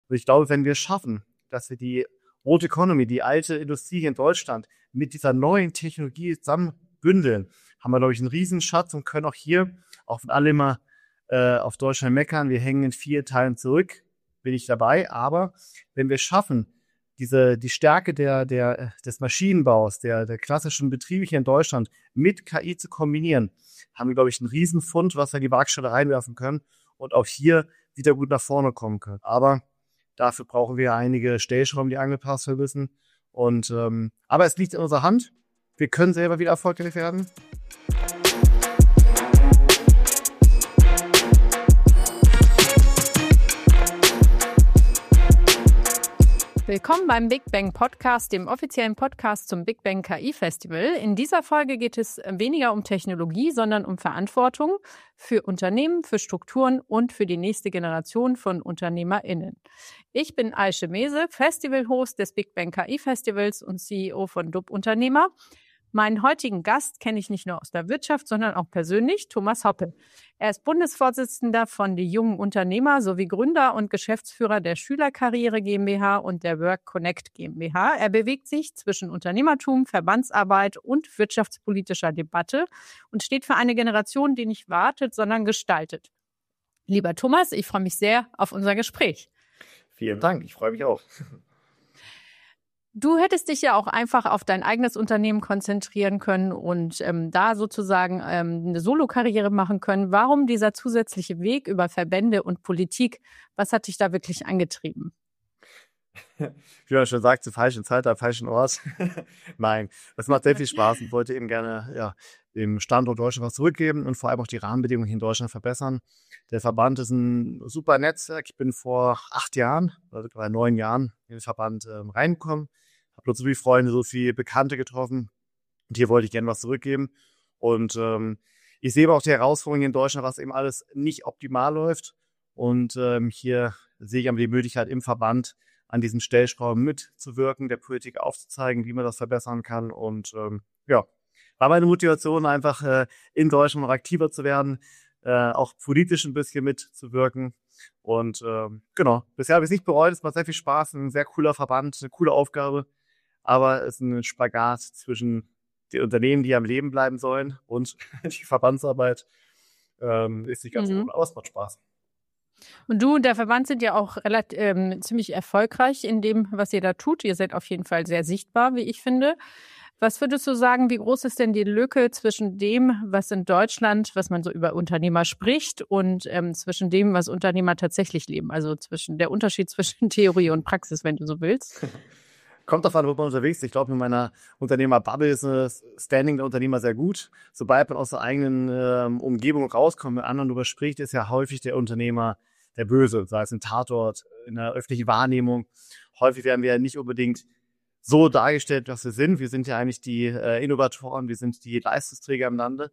Und ich glaube, wenn wir schaffen, dass wir die Old Economy, die alte Industrie hier in Deutschland, mit dieser neuen Technologie zusammen bündeln, haben wir, glaube ich, einen Riesenschatz und können auch hier, auch wenn alle immer auf Deutschland meckern, wir hängen in vielen Teilen zurück, bin ich dabei. Aber wenn wir schaffen, die Stärke des Maschinenbaus, der klassischen Betriebe hier in Deutschland mit KI zu kombinieren, haben wir, glaube ich, einen Riesenfund, was wir in die Waagschale reinwerfen können und auch hier wieder gut nach vorne kommen können. Aber dafür brauchen wir einige Stellschrauben, die angepasst werden müssen. Aber es liegt in unserer Hand. Wir können selber wieder erfolgreich werden. Willkommen beim Big Bang Podcast, dem offiziellen Podcast zum Big Bang KI Festival. In dieser Folge geht es weniger um Technologie, sondern um Verantwortung für Unternehmen, für Strukturen und für die nächste Generation von UnternehmerInnen. Ich bin Aische Mese, Festival-Host des Big Bang KI Festivals und CEO von DUB Unternehmer. Meinen heutigen Gast kenne ich nicht nur aus der Wirtschaft, sondern auch persönlich, Thomas Hoppe. Er ist Bundesvorsitzender von Die Jungen Unternehmer sowie Gründer und Geschäftsführer der Schülerkarriere GmbH und der Work Connect GmbH. Er bewegt sich zwischen Unternehmertum, Verbandsarbeit und wirtschaftspolitischer Debatte und steht für eine Generation, die nicht wartet, sondern gestaltet. Lieber Thomas, ich freue mich sehr auf unser Gespräch. Vielen Dank, ich freue mich auch. Du hättest dich ja auch einfach auf dein eigenes Unternehmen konzentrieren können und da sozusagen eine Solo-Karriere machen können. Warum dieser zusätzliche Weg über Verbände und Politik? Was hat dich da wirklich angetrieben? Wie man schon sagt, zur falschen Zeit, am falschen Ort. Nein, das macht sehr viel Spaß und wollte eben gerne dem Standort Deutschland was zurückgeben und vor allem auch die Rahmenbedingungen hier in Deutschland verbessern. Der Verband ist ein super Netzwerk. Ich bin vor 8 Jahren, also bei 9 Jahren in den Verband reingekommen. Habe dort so viele Freunde, so viele Bekannte getroffen. Und hier wollte ich gerne was zurückgeben. Und ich sehe aber auch die Herausforderungen in Deutschland, was eben alles nicht optimal läuft. Und hier sehe ich aber die Möglichkeit im Verband an diesen Stellschrauben mitzuwirken, der Politik aufzuzeigen, wie man das verbessern kann. Und war meine Motivation einfach in Deutschland noch aktiver zu werden, auch politisch ein bisschen mitzuwirken. Und bisher habe ich es nicht bereut. Es macht sehr viel Spaß, ein sehr cooler Verband, eine coole Aufgabe. Aber es ist ein Spagat zwischen den Unternehmen, die am Leben bleiben sollen, und die Verbandsarbeit ist nicht ganz ohne, aber es macht Spaß. Und du und der Verband sind ja auch ziemlich erfolgreich in dem, was ihr da tut. Ihr seid auf jeden Fall sehr sichtbar, wie ich finde. Was würdest du sagen, wie groß ist denn die Lücke zwischen dem, was in Deutschland, was man so über Unternehmer spricht, und zwischen dem, was Unternehmer tatsächlich leben? Also der Unterschied zwischen Theorie und Praxis, wenn du so willst. Kommt davon, wo man unterwegs ist. Ich glaube, in meiner Unternehmerbubble ist das Standing der Unternehmer sehr gut. Sobald man aus der eigenen Umgebung rauskommt, mit anderen darüber spricht, ist ja häufig der Unternehmer der Böse, sei es im Tatort, in der öffentlichen Wahrnehmung. Häufig werden wir ja nicht unbedingt so dargestellt, was wir sind. Wir sind ja eigentlich die Innovatoren, wir sind die Leistungsträger im Lande.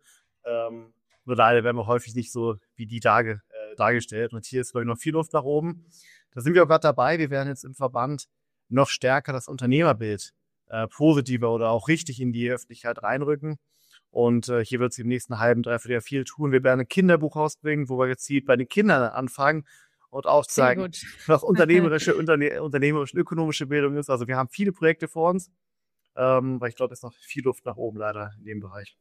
Nur leider werden wir häufig nicht so wie die dargestellt. Und hier ist, glaube ich, noch viel Luft nach oben. Da sind wir auch gerade dabei. Wir werden jetzt im Verband noch stärker das Unternehmerbild positiver oder auch richtig in die Öffentlichkeit reinrücken. Und hier wird es im nächsten halben, dreiviertel Jahr viel tun. Wir werden ein Kinderbuch rausbringen, wo wir gezielt bei den Kindern anfangen und aufzeigen, was unternehmerische und ökonomische Bildung ist. Also wir haben viele Projekte vor uns, weil ich glaube, es ist noch viel Luft nach oben leider in dem Bereich.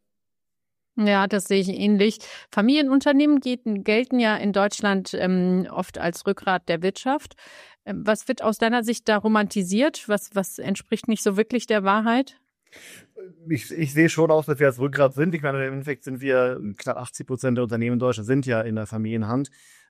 Ja, das sehe ich ähnlich. Familienunternehmen gelten ja in Deutschland oft als Rückgrat der Wirtschaft. Was wird aus deiner Sicht da romantisiert? Was entspricht nicht so wirklich der Wahrheit? Ich sehe schon aus, dass wir als Rückgrat sind. Ich meine, im Endeffekt sind wir, knapp 80% der Unternehmen in Deutschland sind ja in der Familienhand.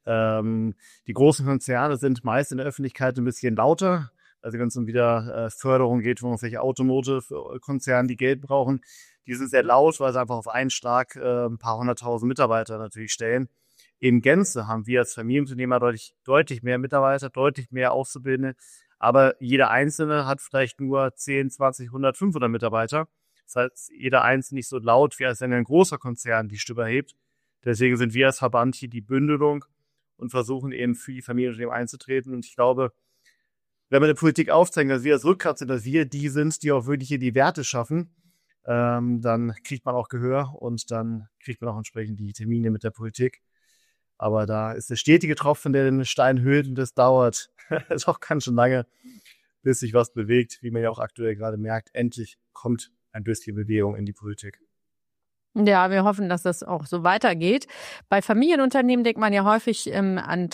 Die großen Konzerne sind meist in der Öffentlichkeit ein bisschen lauter. Also wenn es um wieder Förderung geht von irgendwelchen Automotive-Konzernen, die Geld brauchen, die sind sehr laut, weil sie einfach auf einen Schlag ein paar 100.000 Mitarbeiter natürlich stellen. In Gänze haben wir als Familienunternehmer deutlich mehr Mitarbeiter, deutlich mehr Auszubildende. Aber jeder Einzelne hat vielleicht nur 10, 20, 100, 500 Mitarbeiter. Das heißt, jeder Einzelne nicht so laut, wie als wenn ein großer Konzern die Stimme erhebt. Deswegen sind wir als Verband hier die Bündelung und versuchen eben für die Familienunternehmen einzutreten. Und ich glaube, wenn wir der Politik aufzeigen, dass wir das Rückgrat sind, dass wir die sind, die auch wirklich hier die Werte schaffen, dann kriegt man auch Gehör und dann kriegt man auch entsprechend die Termine mit der Politik. Aber da ist der stetige Tropfen, der den Stein höhlt, und das dauert doch ganz schön lange, bis sich was bewegt, wie man ja auch aktuell gerade merkt. Endlich kommt ein bisschen Bewegung in die Politik. Ja, wir hoffen, dass das auch so weitergeht. Bei Familienunternehmen denkt man ja häufig an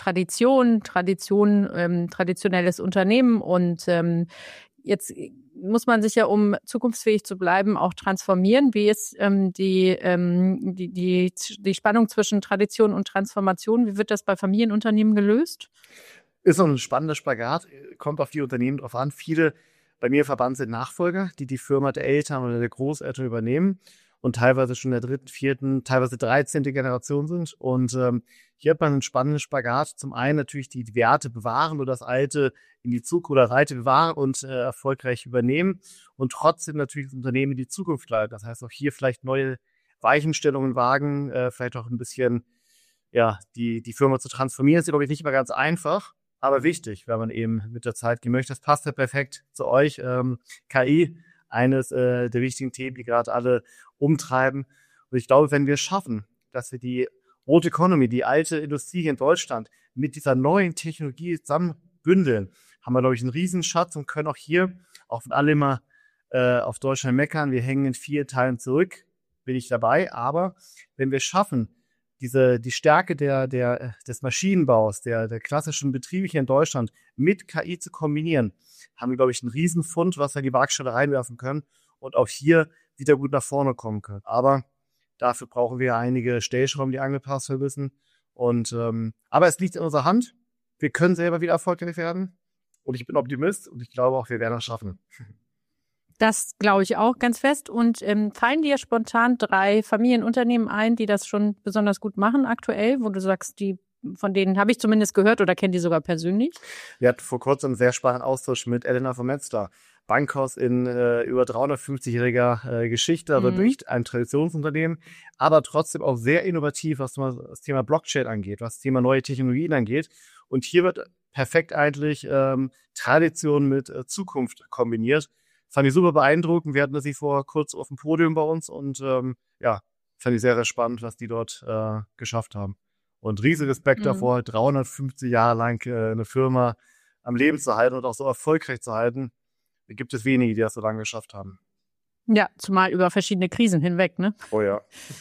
traditionelles Unternehmen und jetzt muss man sich ja, um zukunftsfähig zu bleiben, auch transformieren. Wie ist die Spannung zwischen Tradition und Transformation? Wie wird das bei Familienunternehmen gelöst? Ist noch ein spannender Spagat, kommt auf die Unternehmen drauf an. Viele bei mir im Verband sind Nachfolger, die die Firma der Eltern oder der Großeltern übernehmen und teilweise schon der 3., 4., teilweise 13. Generation sind. Und hier hat man einen spannenden Spagat. Zum einen natürlich die Werte bewahren oder das Alte in die Zukunft oder Reite bewahren und erfolgreich übernehmen und trotzdem natürlich das Unternehmen in die Zukunft leiten. Das heißt auch hier vielleicht neue Weichenstellungen wagen, vielleicht auch ein bisschen die Firma zu transformieren. Das ist, glaube ich, nicht immer ganz einfach, aber wichtig, wenn man eben mit der Zeit gehen möchte. Das passt ja perfekt zu euch. KI, eines der wichtigen Themen, die gerade alle umtreiben. Und ich glaube, wenn wir es schaffen, dass wir die Old Economy, die alte Industrie hier in Deutschland, mit dieser neuen Technologie zusammen bündeln, haben wir, glaube ich, einen Riesenschatz und können auch hier, auch wenn alle immer auf Deutschland meckern, wir hängen in 4 Teilen zurück, bin ich dabei. Aber wenn wir es schaffen, die Stärke des Maschinenbaus, der klassischen Betriebe hier in Deutschland mit KI zu kombinieren, haben wir, glaube ich, einen Riesenfund, was wir in die Waagschale reinwerfen können und auch hier wieder gut nach vorne kommen können. Aber dafür brauchen wir einige Stellschrauben, die angepasst werden müssen. Aber es liegt in unserer Hand. Wir können selber wieder erfolgreich werden. Und ich bin Optimist und ich glaube auch, wir werden das schaffen. Das glaube ich auch ganz fest. Und fallen dir spontan 3 Familienunternehmen ein, die das schon besonders gut machen aktuell, wo du sagst, von denen habe ich zumindest gehört oder kenne die sogar persönlich? Wir hatten vor kurzem einen sehr spannenden Austausch mit Elena von Metzler. Bankhaus in über 350-jähriger Geschichte, also wirklich ein Traditionsunternehmen, aber trotzdem auch sehr innovativ, was das Thema Blockchain angeht, was das Thema neue Technologien angeht. Und hier wird perfekt eigentlich Tradition mit Zukunft kombiniert. Fand ich super beeindruckend. Wir hatten sie vor kurz auf dem Podium bei uns und fand ich sehr, sehr spannend, was die dort geschafft haben. Und riesen Respekt davor, 350 Jahre lang eine Firma am Leben zu halten und auch so erfolgreich zu halten. Da gibt es wenige, die das so lange geschafft haben. Ja, zumal über verschiedene Krisen hinweg, ne? Oh ja.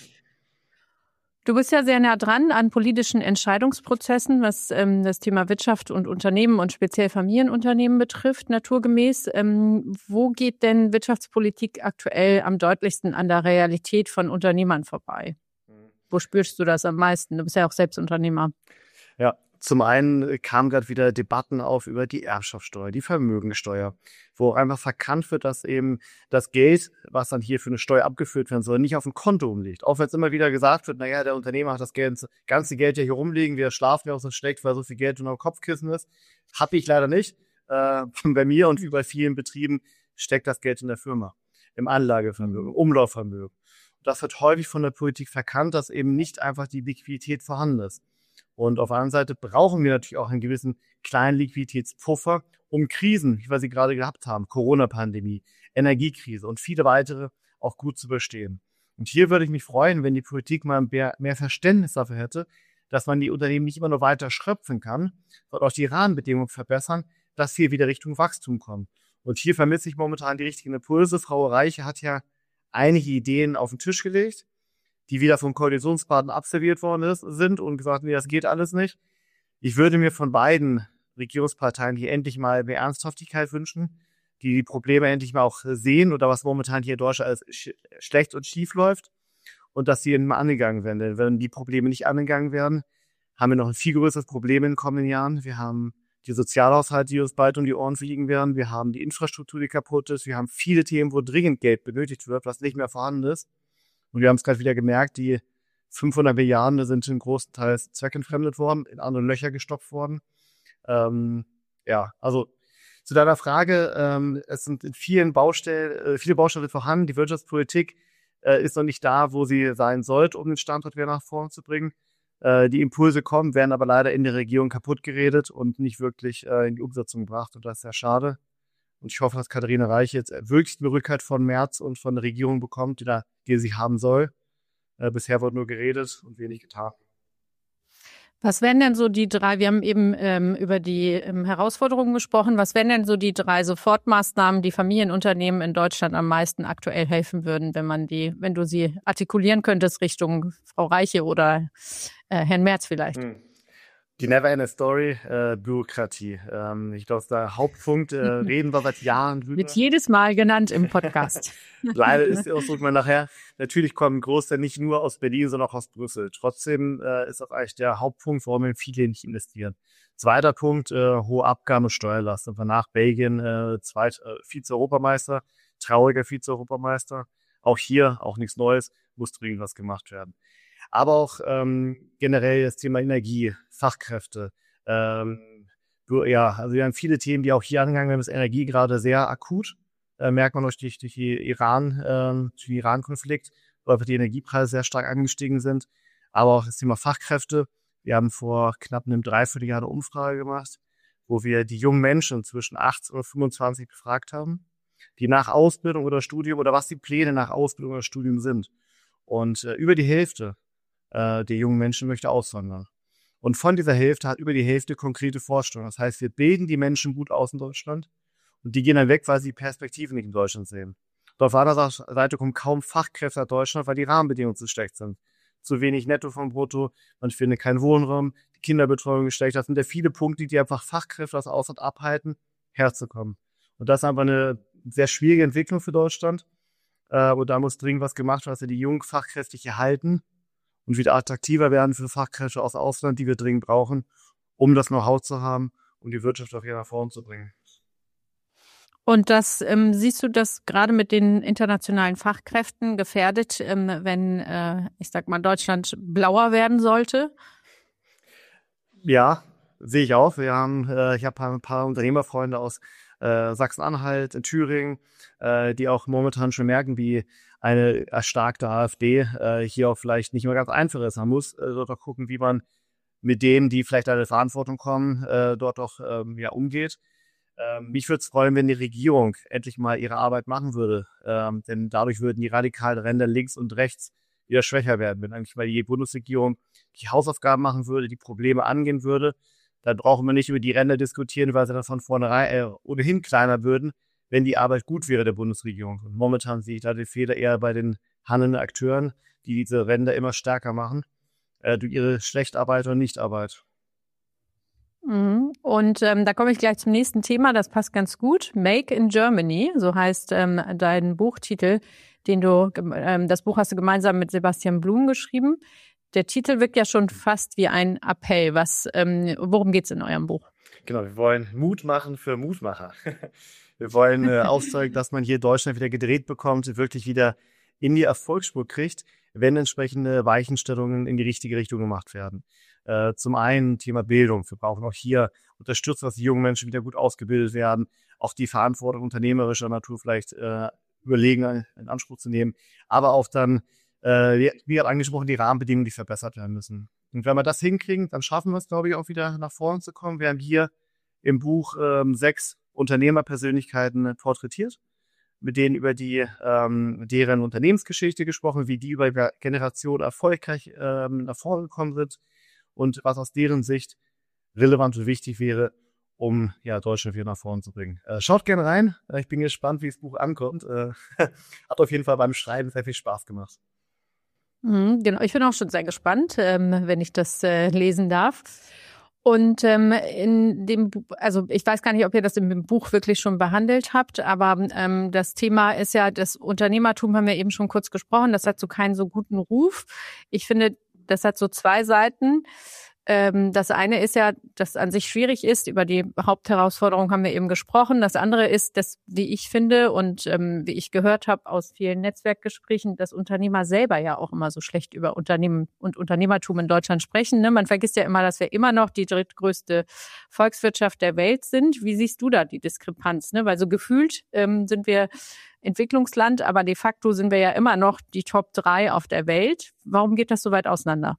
Du bist ja sehr nah dran an politischen Entscheidungsprozessen, was das Thema Wirtschaft und Unternehmen und speziell Familienunternehmen betrifft, naturgemäß. Wo geht denn Wirtschaftspolitik aktuell am deutlichsten an der Realität von Unternehmern vorbei? Wo spürst du das am meisten? Du bist ja auch selbst Unternehmer. Ja, zum einen kamen gerade wieder Debatten auf über die Erbschaftssteuer, die Vermögensteuer, wo einfach verkannt wird, dass eben das Geld, was dann hier für eine Steuer abgeführt werden soll, nicht auf ein Konto umliegt. Auch wenn es immer wieder gesagt wird, naja, der Unternehmer hat das ganze Geld ja hier rumliegen, wir schlafen ja auch so schlecht, weil so viel Geld unter dem Kopfkissen ist. Habe ich leider nicht. Bei mir und wie bei vielen Betrieben steckt das Geld in der Firma, im Anlagevermögen, im Umlaufvermögen. Und das wird häufig von der Politik verkannt, dass eben nicht einfach die Liquidität vorhanden ist. Und auf der anderen Seite brauchen wir natürlich auch einen gewissen kleinen Liquiditätspuffer, um Krisen, wie wir sie gerade gehabt haben, Corona-Pandemie, Energiekrise und viele weitere auch gut zu überstehen. Und hier würde ich mich freuen, wenn die Politik mal mehr Verständnis dafür hätte, dass man die Unternehmen nicht immer nur weiter schröpfen kann, sondern auch die Rahmenbedingungen verbessern, dass wir wieder Richtung Wachstum kommen. Und hier vermisse ich momentan die richtigen Impulse. Frau Reiche hat ja einige Ideen auf den Tisch gelegt, die wieder vom Koalitionspartner abserviert worden sind und gesagt, nee, das geht alles nicht. Ich würde mir von beiden Regierungsparteien hier endlich mal mehr Ernsthaftigkeit wünschen, die Probleme endlich mal auch sehen oder was momentan hier in Deutschland alles schlecht und schief läuft und dass die mal angegangen werden. Denn wenn die Probleme nicht angegangen werden, haben wir noch ein viel größeres Problem in den kommenden Jahren. Wir haben die Sozialhaushalte, die uns bald um die Ohren fliegen werden. Wir haben die Infrastruktur, die kaputt ist. Wir haben viele Themen, wo dringend Geld benötigt wird, was nicht mehr vorhanden ist. Und wir haben es gerade wieder gemerkt, die 500 Milliarden sind in großen Teil zweckentfremdet worden, in andere Löcher gestopft worden. Also zu deiner Frage, es sind in viele Baustellen sind vorhanden. Die Wirtschaftspolitik ist noch nicht da, wo sie sein sollte, um den Standort wieder nach vorne zu bringen. Die Impulse kommen, werden aber leider in der Regierung kaputt geredet und nicht wirklich in die Umsetzung gebracht. Und das ist sehr schade. Und ich hoffe, dass Katharina Reich jetzt wirklich die Rückhalt von Merz und von der Regierung bekommt, die sie haben soll. Bisher wurde nur geredet und wenig getan. Was wären denn so die drei, wir haben eben über die Herausforderungen gesprochen, was wären denn so die drei Sofortmaßnahmen, die Familienunternehmen in Deutschland am meisten aktuell helfen würden, wenn du sie artikulieren könntest Richtung Frau Reiche oder Herrn Merz vielleicht? Die Never-Ending Story, Bürokratie. Ich glaube, der Hauptpunkt, reden wir seit Jahren drüber. Wird jedes Mal genannt im Podcast. Leider ist der Ausdruck mal nachher. Natürlich kommen ein Großteil nicht nur aus Berlin, sondern auch aus Brüssel. Trotzdem ist das eigentlich der Hauptpunkt, warum viele nicht investieren. Zweiter Punkt, hohe Abgaben und Steuerlast. Und nach Belgien Vize-Europameister, trauriger Vize-Europameister. Auch hier, auch nichts Neues, muss dringend was gemacht werden. Aber auch generell das Thema Energie, Fachkräfte. Also wir haben viele Themen, die auch hier angegangen werden. Das Energie gerade sehr akut. Merkt man durch den Iran-Konflikt, wo einfach die Energiepreise sehr stark angestiegen sind. Aber auch das Thema Fachkräfte. Wir haben vor knapp einem Dreivierteljahr eine Umfrage gemacht, wo wir die jungen Menschen zwischen 18 und 25 befragt haben, die nach Ausbildung oder Studium oder was die Pläne nach Ausbildung oder Studium sind. Und über die Hälfte der jungen Menschen möchte auswandern. Und von dieser Hälfte hat über die Hälfte konkrete Vorstellungen. Das heißt, wir bilden die Menschen gut aus in Deutschland und die gehen dann weg, weil sie die Perspektive nicht in Deutschland sehen. Und auf der anderen Seite kommen kaum Fachkräfte nach Deutschland, weil die Rahmenbedingungen zu schlecht sind. Zu wenig Netto vom Brutto, man findet keinen Wohnraum, die Kinderbetreuung ist schlecht. Das sind ja viele Punkte, die einfach Fachkräfte aus Ausland abhalten, herzukommen. Und das ist einfach eine sehr schwierige Entwicklung für Deutschland. Und da muss dringend was gemacht werden, dass wir die jungen Fachkräfte hier halten und wieder attraktiver werden für Fachkräfte aus Ausland, die wir dringend brauchen, um das Know-how zu haben, um die Wirtschaft auch hier nach vorne zu bringen. Und das siehst du das gerade mit den internationalen Fachkräften gefährdet, wenn, ich sag mal, Deutschland blauer werden sollte? Ja, sehe ich auch. Ich habe ein paar Unternehmerfreunde aus Sachsen-Anhalt, in Thüringen, die auch momentan schon merken, wie eine erstarkte AfD hier auch vielleicht nicht mehr ganz einfach ist. Man muss dort auch gucken, wie man mit denen, die vielleicht eine Verantwortung kommen, dort auch umgeht. Mich würde es freuen, wenn die Regierung endlich mal ihre Arbeit machen würde, denn dadurch würden die radikalen Ränder links und rechts wieder schwächer werden. Wenn eigentlich mal die Bundesregierung die Hausaufgaben machen würde, die Probleme angehen würde, dann brauchen wir nicht über die Ränder diskutieren, weil sie dann von vornherein ohnehin kleiner würden, wenn die Arbeit gut wäre der Bundesregierung. Und momentan sehe ich da den Fehler eher bei den handelnden Akteuren, die diese Ränder immer stärker machen, durch ihre Schlechtarbeit oder Nichtarbeit. Und da komme ich gleich zum nächsten Thema, das passt ganz gut. Make in Germany, so heißt dein Buchtitel, das Buch hast du gemeinsam mit Sebastian Blum geschrieben. Der Titel wirkt ja schon fast wie ein Appell. Worum geht's in eurem Buch? Genau, wir wollen Mut machen für Mutmacher. Wir wollen aufzeigen, dass man hier Deutschland wieder gedreht bekommt, wirklich wieder in die Erfolgsspur kriegt, wenn entsprechende Weichenstellungen in die richtige Richtung gemacht werden. Zum einen Thema Bildung. Wir brauchen auch hier Unterstützung, dass die jungen Menschen wieder gut ausgebildet werden, auch die Verantwortung unternehmerischer Natur vielleicht überlegen, in Anspruch zu nehmen, aber auch dann, wie gerade angesprochen, die Rahmenbedingungen, die verbessert werden müssen. Und wenn wir das hinkriegen, dann schaffen wir es, glaube ich, auch wieder nach vorne zu kommen. Wir haben hier im Buch 6 Unternehmerpersönlichkeiten porträtiert, mit denen über deren Unternehmensgeschichte gesprochen, wie die über Generationen erfolgreich nach vorne gekommen sind und was aus deren Sicht relevant und wichtig wäre, um Deutschland wieder nach vorne zu bringen. Schaut gerne rein. Ich bin gespannt, wie das Buch ankommt. Hat auf jeden Fall beim Schreiben sehr viel Spaß gemacht. Genau, ich bin auch schon sehr gespannt, wenn ich das lesen darf. Und in dem, also ich weiß gar nicht, ob ihr das im Buch wirklich schon behandelt habt, aber das Thema ist ja, das Unternehmertum haben wir eben schon kurz gesprochen, das hat so keinen so guten Ruf. Ich finde, das hat so 2 Seiten. Das eine ist ja, dass an sich schwierig ist, über die Hauptherausforderung haben wir eben gesprochen. Das andere ist, dass, wie ich finde und wie ich gehört habe aus vielen Netzwerkgesprächen, dass Unternehmer selber ja auch immer so schlecht über Unternehmen und Unternehmertum in Deutschland sprechen. Ne? Man vergisst ja immer, dass wir immer noch die drittgrößte Volkswirtschaft der Welt sind. Wie siehst du da die Diskrepanz? Ne? Weil so gefühlt sind wir Entwicklungsland, aber de facto sind wir ja immer noch die Top 3 auf der Welt. Warum geht das so weit auseinander?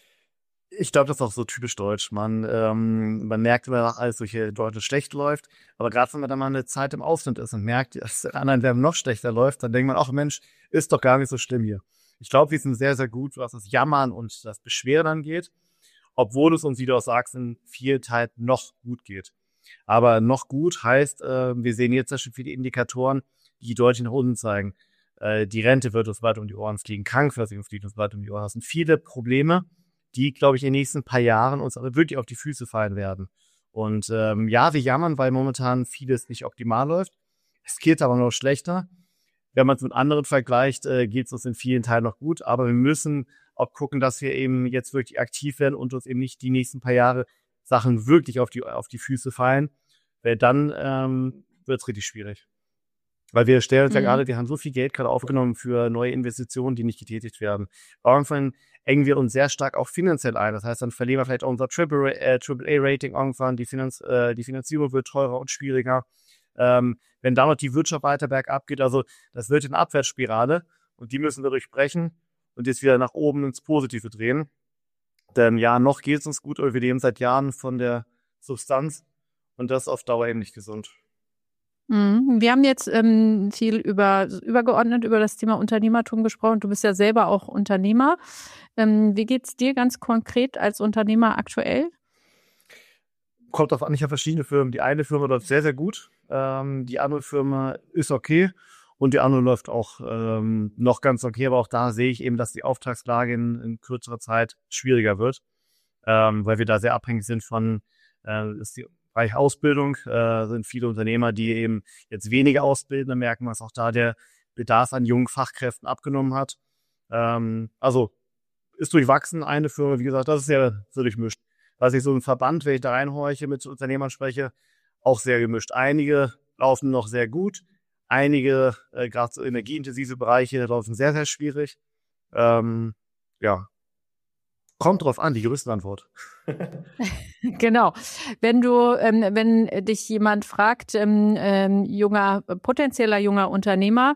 Ich glaube, das ist auch so typisch deutsch. Man merkt immer, dass alles durch Deutschland schlecht läuft. Aber gerade wenn man dann mal eine Zeit im Ausland ist und merkt, dass in anderen Ländern noch schlechter läuft, dann denkt man auch, Mensch, ist doch gar nicht so schlimm hier. Ich glaube, wir sind sehr, sehr gut, was das Jammern und das Beschweren angeht. obwohl es uns, wie du auch sagst, in vielen Teilen noch gut geht. Aber noch gut heißt, wir sehen jetzt schon viele Indikatoren, die deutlich nach unten zeigen. Die Rente wird uns weit um die Ohren fliegen, Krankenversicherung fliegt uns weit um die Ohren. Das sind viele Probleme, die, glaube ich, in den nächsten paar Jahren uns aber wirklich auf die Füße fallen werden. Und ja, wir jammern, weil momentan vieles nicht optimal läuft. Es geht aber noch schlechter. Wenn man es mit anderen vergleicht, geht es uns in vielen Teilen noch gut. Aber wir müssen auch gucken, dass wir eben jetzt wirklich aktiv werden und uns eben nicht die nächsten paar Jahre Sachen wirklich auf die Füße fallen. Weil dann wird es richtig schwierig. Weil wir stellen uns ja gerade, wir haben so viel Geld gerade aufgenommen für neue Investitionen, die nicht getätigt werden. Irgendwann engen wir uns sehr stark auch finanziell ein. Das heißt, dann verlieren wir vielleicht auch unser AAA-Rating irgendwann. Die Finanzierung wird teurer und schwieriger. Wenn da noch die Wirtschaft weiter bergab geht, also das wird eine Abwärtsspirale und die müssen wir durchbrechen und jetzt wieder nach oben ins Positive drehen. Denn ja, noch geht es uns gut, aber wir leben seit Jahren von der Substanz und das ist auf Dauer eben nicht gesund. Wir haben jetzt viel übergeordnet über das Thema Unternehmertum gesprochen. Du bist ja selber auch Unternehmer. Wie geht's dir ganz konkret als Unternehmer aktuell? Kommt auf an, ich habe verschiedene Firmen. Die eine Firma läuft sehr, sehr gut. Die andere Firma ist okay. Und die andere läuft auch noch ganz okay. Aber auch da sehe ich eben, dass die Auftragslage in kürzerer Zeit schwieriger wird. Weil wir da sehr abhängig sind von Bereich Ausbildung, sind viele Unternehmer, die eben jetzt weniger ausbilden. Da merken wir, dass auch da der Bedarf an jungen Fachkräften abgenommen hat. Also ist durchwachsen. Eine Firma, wie gesagt, das ist sehr, sehr durchmischt. Was ich so im Verband, wenn ich da reinhorche, mit Unternehmern spreche, auch sehr gemischt. Einige laufen noch sehr gut. Einige, gerade so energieintensive Bereiche, laufen sehr, sehr schwierig. Ja, kommt drauf an, die Juristenantwort. Genau. Wenn dich jemand fragt, potenzieller junger Unternehmer,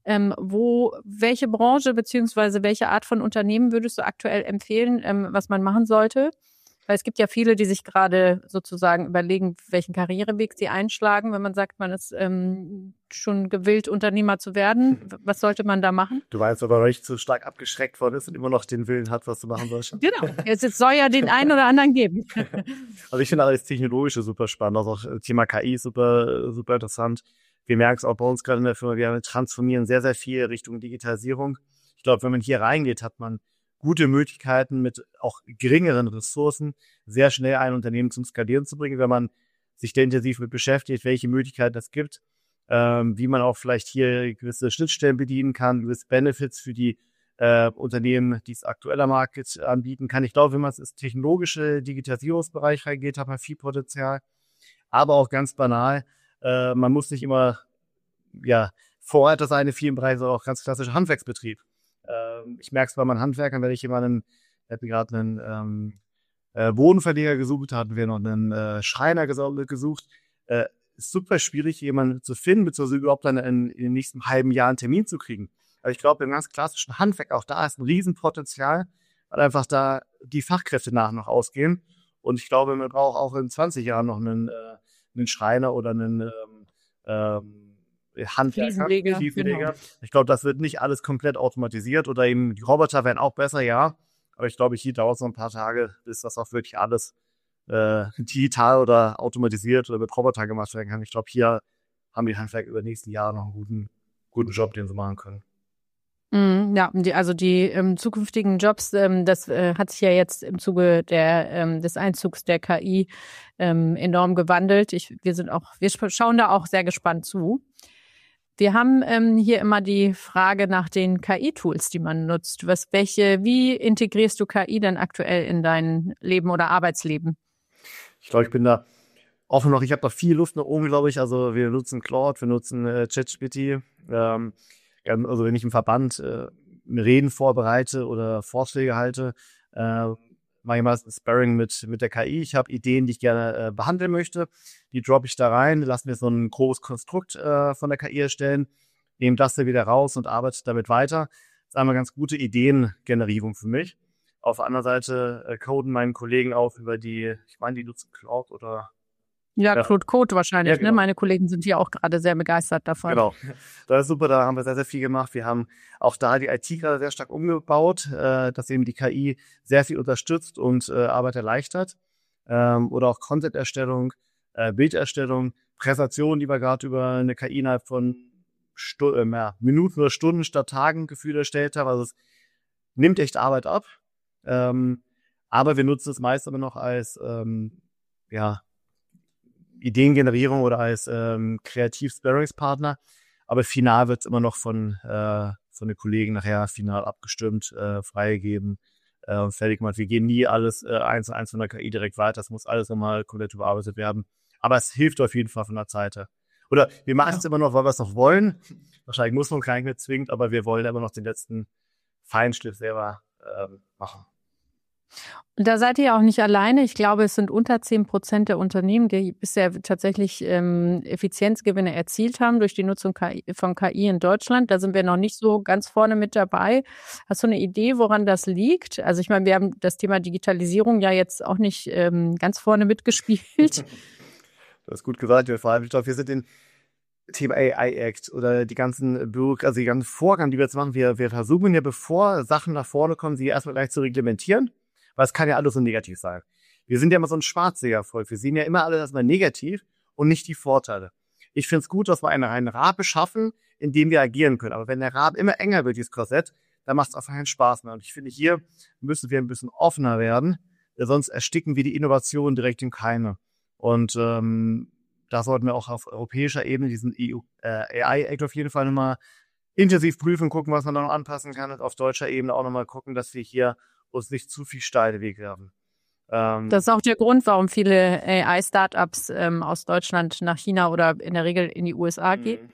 welche Branche beziehungsweise welche Art von Unternehmen würdest du aktuell empfehlen, was man machen sollte? Weil es gibt ja viele, die sich gerade sozusagen überlegen, welchen Karriereweg sie einschlagen, wenn man sagt, man ist schon gewillt, Unternehmer zu werden. Was sollte man da machen? Du meinst, aber noch nicht so stark abgeschreckt worden ist und immer noch den Willen hat, was du machen sollst. Genau. Es soll ja den einen oder anderen geben. Also ich finde alles Technologische super spannend. Also auch Thema KI super, super interessant. Wir merken es auch bei uns gerade in der Firma. Wir transformieren sehr, sehr viel Richtung Digitalisierung. Ich glaube, wenn man hier reingeht, hat man gute Möglichkeiten, mit auch geringeren Ressourcen sehr schnell ein Unternehmen zum Skalieren zu bringen, wenn man sich da intensiv mit beschäftigt, welche Möglichkeiten es gibt, wie man auch vielleicht hier gewisse Schnittstellen bedienen kann, gewisse Benefits für die Unternehmen, die es aktuell am Markt anbieten kann. Ich glaube, wenn man ins technologische Digitalisierungsbereich reingeht, hat man viel Potenzial. Aber auch ganz banal, man muss nicht immer Vorreiter sein in vielen Bereichen, sondern auch ganz klassischer Handwerksbetrieb. Ich merke es bei meinen Handwerkern, wenn ich jemanden, wir hatten gerade einen Bodenverleger gesucht, hatten wir noch einen Schreiner gesucht. Ist super schwierig, jemanden zu finden, beziehungsweise überhaupt dann in den nächsten halben Jahr einen Termin zu kriegen. Aber ich glaube, im ganz klassischen Handwerk, auch da ist ein Riesenpotenzial, weil einfach da die Fachkräfte noch ausgehen. Und ich glaube, man braucht auch in 20 Jahren noch einen Schreiner oder einen Handwerker, Fliesenleger. Genau. Ich glaube, das wird nicht alles komplett automatisiert oder eben die Roboter werden auch besser, ja. Aber ich glaube, hier dauert es noch ein paar Tage, bis das auch wirklich alles digital oder automatisiert oder mit Roboter gemacht werden kann. Ich glaube, hier haben die Handwerker über die nächsten Jahre noch einen guten Job, den sie machen können. Ja, also die zukünftigen Jobs, das hat sich ja jetzt im Zuge des Einzugs der KI enorm gewandelt. Wir schauen da auch sehr gespannt zu. Wir haben hier immer die Frage nach den KI-Tools, die man nutzt. Wie integrierst du KI denn aktuell in dein Leben oder Arbeitsleben? Ich glaube, ich bin da offen noch. Ich habe noch viel Luft nach oben, glaube ich. Also wir nutzen Claude, wir nutzen ChatGPT. Also wenn ich im Verband Reden vorbereite oder Vorträge halte, mache ich meistens Sparring mit der KI. Ich habe Ideen, die ich gerne behandeln möchte. Die droppe ich da rein, lasse mir so ein großes Konstrukt von der KI erstellen, nehme das da wieder raus und arbeite damit weiter. Das ist einmal ganz gute Ideengenerierung für mich. Auf der anderen Seite coden meine Kollegen auch über die nutzen Cloud oder Ja, Claude Code wahrscheinlich, Ja, genau. ne? Meine Kollegen sind hier auch gerade sehr begeistert davon. Genau. Das ist super, da haben wir sehr, sehr viel gemacht. Wir haben auch da die IT gerade sehr stark umgebaut, dass eben die KI sehr viel unterstützt und Arbeit erleichtert. Oder auch Content-Erstellung, Bilderstellung, Präsentationen, die wir gerade über eine KI innerhalb von Minuten oder Stunden statt Tagen gefühlt erstellt haben. Also es nimmt echt Arbeit ab. Aber wir nutzen es meist aber noch als Ideengenerierung oder als Kreativ-Sparringspartner. Aber final wird es immer noch von den Kollegen nachher final abgestimmt, freigegeben und fertig gemacht. Wir gehen nie alles eins zu eins von der KI direkt weiter. Das muss alles nochmal komplett überarbeitet werden. Aber es hilft auf jeden Fall von der Seite. Oder wir machen es immer noch, weil wir es noch wollen. Wahrscheinlich muss man gar nicht mehr zwingend, aber wir wollen immer noch den letzten Feinschliff selber machen. Und da seid ihr ja auch nicht alleine. Ich glaube, es sind unter 10% der Unternehmen, die bisher tatsächlich Effizienzgewinne erzielt haben durch die Nutzung von KI in Deutschland. Da sind wir noch nicht so ganz vorne mit dabei. Hast du eine Idee, woran das liegt? Also ich meine, wir haben das Thema Digitalisierung ja jetzt auch nicht ganz vorne mitgespielt. Das ist gut gesagt. Vor allem, ich glaube, wir sind in Thema AI-Act oder die ganzen also die ganzen Vorgaben, die wir jetzt machen. Wir versuchen ja, bevor Sachen nach vorne kommen, sie erstmal gleich zu reglementieren. Weil es kann ja alles so negativ sein. Wir sind ja immer so ein Schwarzseher-Volk. Wir sehen ja immer alles erstmal negativ und nicht die Vorteile. Ich finde es gut, dass wir einen Rahmen schaffen, in dem wir agieren können. Aber wenn der Rahmen immer enger wird, dieses Korsett, dann macht es einfach keinen Spaß mehr. Und ich finde, hier müssen wir ein bisschen offener werden, sonst ersticken wir die Innovation direkt im Keime. Und da sollten wir auch auf europäischer Ebene diesen AI-Act auf jeden Fall nochmal intensiv prüfen, gucken, was man da noch anpassen kann. Und auf deutscher Ebene auch nochmal gucken, dass wir hier uns nicht zu viel steile Wege haben. Das ist auch der Grund, warum viele AI-Startups aus Deutschland nach China oder in der Regel in die USA gehen.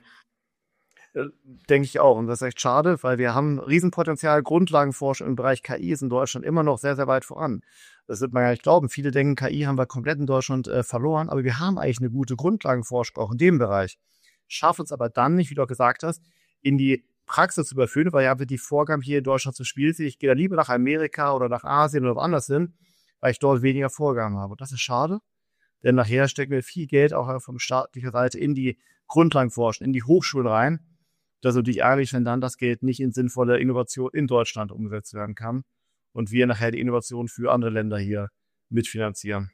Denke ich auch. Und das ist echt schade, weil wir haben Riesenpotenzial. Grundlagenforschung im Bereich KI ist in Deutschland immer noch sehr, sehr weit voran. Das wird man ja nicht glauben. Viele denken, KI haben wir komplett in Deutschland verloren, aber wir haben eigentlich eine gute Grundlagenforschung auch in dem Bereich. Schaffen es aber dann nicht, wie du auch gesagt hast, in die Praxis zu überführen, weil ja die Vorgaben hier in Deutschland zu Spiel sind. Ich gehe da lieber nach Amerika oder nach Asien oder woanders hin, weil ich dort weniger Vorgaben habe. Und das ist schade, denn nachher stecken wir viel Geld auch von staatlicher Seite in die Grundlagenforschung, in die Hochschulen rein. Das ist natürlich ärgerlich, wenn dann das Geld nicht in sinnvolle Innovation in Deutschland umgesetzt werden kann und wir nachher die Innovation für andere Länder hier mitfinanzieren.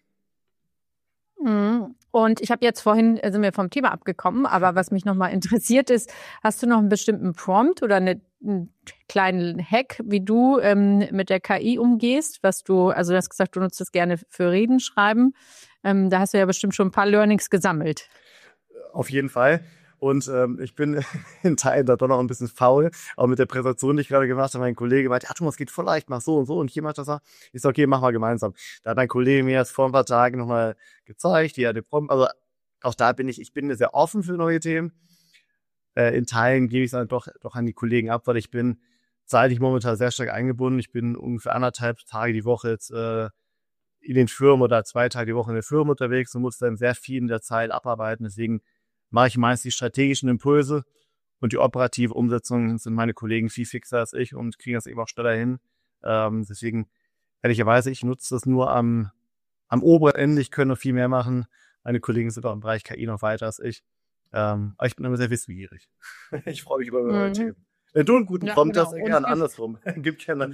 Und ich habe jetzt vorhin, sind wir vom Thema abgekommen, aber was mich nochmal interessiert ist, hast du noch einen bestimmten Prompt oder einen kleinen Hack, wie du mit der KI umgehst, also du hast gesagt, du nutzt das gerne für Reden schreiben. Da hast du ja bestimmt schon ein paar Learnings gesammelt. Auf jeden Fall. Und ich bin in Teilen da doch noch ein bisschen faul. Auch mit der Präsentation, die ich gerade gemacht habe, mein Kollege meinte, ja Thomas, geht voll leicht, mach so und so. Und hier macht das auch. Ich sage, okay, mach mal gemeinsam. Da hat mein Kollege mir das vor ein paar Tagen nochmal gezeigt, wie er den Prompt, also auch da bin ich bin sehr offen für neue Themen. In Teilen gebe ich es dann doch an die Kollegen ab, weil ich bin zeitlich momentan sehr stark eingebunden. Ich bin ungefähr 1,5 Tage die Woche jetzt in den Firmen oder 2 Tage die Woche in der Firma unterwegs und muss dann sehr viel in der Zeit abarbeiten. Deswegen mache ich meist die strategischen Impulse und die operative Umsetzung sind meine Kollegen viel fixer als ich und kriegen das eben auch schneller hin. Deswegen, ehrlicherweise, ich nutze das nur am oberen Ende. Ich könnte noch viel mehr machen. Meine Kollegen sind auch im Bereich KI noch weiter als ich. Aber ich bin immer sehr wissbegierig. Ich freue mich über neue Themen. Wenn du einen guten Prompt hast, gerne andersrum. Gibt gerne.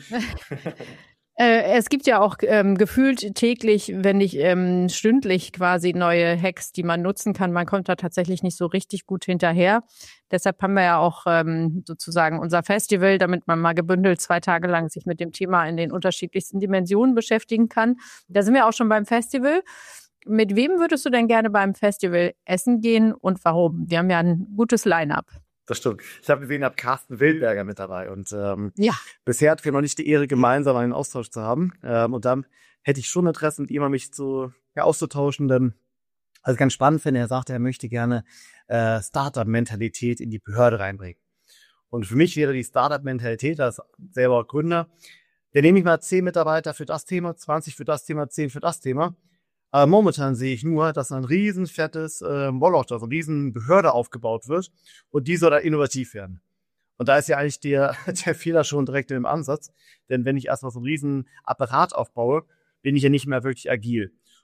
Es gibt ja auch gefühlt täglich, wenn nicht stündlich quasi neue Hacks, die man nutzen kann. Man kommt da tatsächlich nicht so richtig gut hinterher. Deshalb haben wir ja auch sozusagen unser Festival, damit man mal gebündelt 2 Tage lang sich mit dem Thema in den unterschiedlichsten Dimensionen beschäftigen kann. Da sind wir auch schon beim Festival. Mit wem würdest du denn gerne beim Festival essen gehen und warum? Wir haben ja ein gutes Line-up. Das stimmt. Ich habe gesehen, ich habe Carsten Wildberger mit dabei und bisher hatten wir noch nicht die Ehre, gemeinsam einen Austausch zu haben. Und dann hätte ich schon Interesse, mit ihm mich auszutauschen, denn also ganz spannend finde, er sagte, er möchte gerne Startup-Mentalität in die Behörde reinbringen. Und für mich wäre die Startup-Mentalität, als selber auch Gründer, da nehme ich mal 10 Mitarbeiter für das Thema, 20 für das Thema, 10 für das Thema. Aber momentan sehe ich nur, dass ein riesen fettes Moloch, also eine riesen Behörde aufgebaut wird und die soll dann innovativ werden. Und da ist ja eigentlich der Fehler schon direkt im Ansatz, denn wenn ich erstmal so einen riesen Apparat aufbaue, bin ich ja nicht mehr wirklich agil.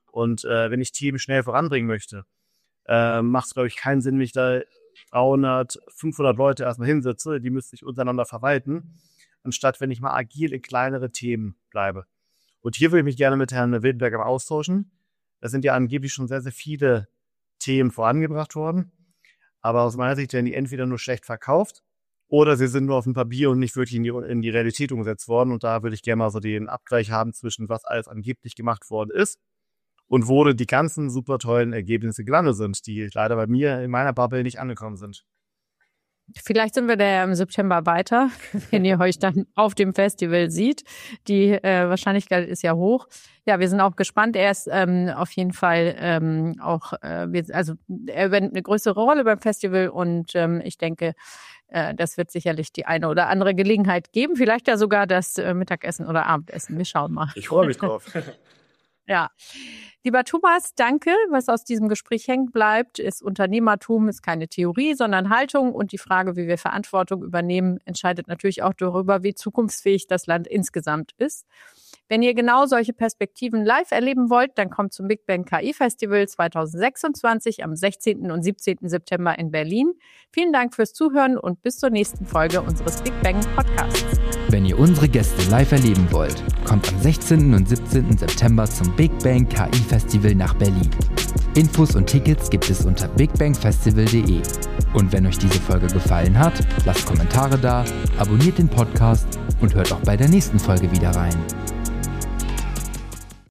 Und wenn ich Team schnell voranbringen möchte, macht es, glaube ich, keinen Sinn, wenn ich da 300, 500 Leute erstmal hinsetze, die müsste ich untereinander verwalten, anstatt wenn ich mal agil in kleinere Themen bleibe. Und hier würde ich mich gerne mit Herrn Wildenberger austauschen. Da sind ja angeblich schon sehr, sehr viele Themen vorangebracht worden. Aber aus meiner Sicht werden die entweder nur schlecht verkauft oder sie sind nur auf dem Papier und nicht wirklich in die Realität umgesetzt worden. Und da würde ich gerne mal so den Abgleich haben zwischen was alles angeblich gemacht worden ist und wo denn die ganzen super tollen Ergebnisse gelandet sind, die leider bei mir in meiner Bubble nicht angekommen sind. Vielleicht sind wir da ja im September weiter, wenn ihr euch dann auf dem Festival sieht. Die Wahrscheinlichkeit ist ja hoch. Ja, wir sind auch gespannt. Er ist auf jeden Fall er übernimmt eine größere Rolle beim Festival und ich denke, das wird sicherlich die eine oder andere Gelegenheit geben. Vielleicht ja sogar das Mittagessen oder Abendessen. Wir schauen mal. Ich freue mich drauf. Ja. Lieber Thomas, danke. Was aus diesem Gespräch hängen bleibt, ist Unternehmertum, ist keine Theorie, sondern Haltung. Und die Frage, wie wir Verantwortung übernehmen, entscheidet natürlich auch darüber, wie zukunftsfähig das Land insgesamt ist. Wenn ihr genau solche Perspektiven live erleben wollt, dann kommt zum Big Bang KI Festival 2026 am 16. und 17. September in Berlin. Vielen Dank fürs Zuhören und bis zur nächsten Folge unseres Big Bang Podcasts. Wenn ihr unsere Gäste live erleben wollt, kommt am 16. und 17. September zum Big Bang KI Festival nach Berlin. Infos und Tickets gibt es unter bigbangfestival.de. Und wenn euch diese Folge gefallen hat, lasst Kommentare da, abonniert den Podcast und hört auch bei der nächsten Folge wieder rein.